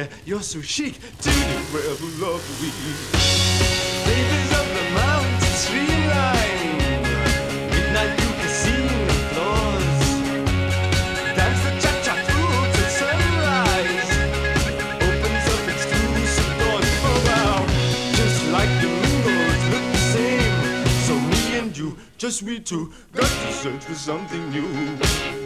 yeah, you're so chic. Duty, well, lovely. Babies of the mountain streamline. Midnight you can see the floors. Dance the cha-cha through till sunrise. Opens up exclusive doors. Oh wow, just like the windows look the same. So me and you, just we two, got to search for something new.